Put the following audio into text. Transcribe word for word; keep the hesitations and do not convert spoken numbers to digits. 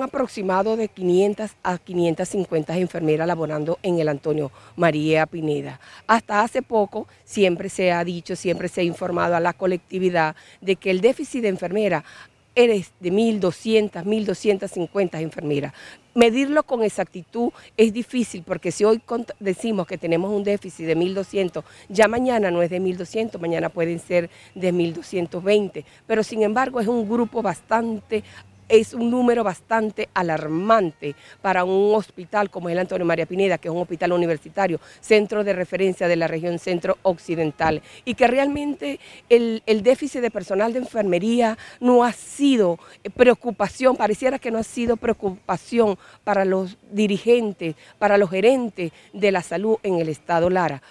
un aproximado de quinientas a quinientas cincuenta enfermeras laborando en el Antonio María Pineda. Hasta hace poco siempre se ha dicho, siempre se ha informado a la colectividad de que el déficit de enfermeras es de mil doscientas, mil doscientas cincuenta enfermeras. Medirlo con exactitud es difícil porque si hoy decimos que tenemos un déficit de mil doscientos, ya mañana no es de mil doscientos, mañana pueden ser de mil doscientos veinte, pero sin embargo es un grupo bastante es un número bastante alarmante para un hospital como el Antonio María Pineda, que es un hospital universitario, centro de referencia de la región centro-occidental, y que realmente el, el déficit de personal de enfermería no ha sido preocupación, pareciera que no ha sido preocupación para los dirigentes, para los gerentes de la salud en el estado Lara.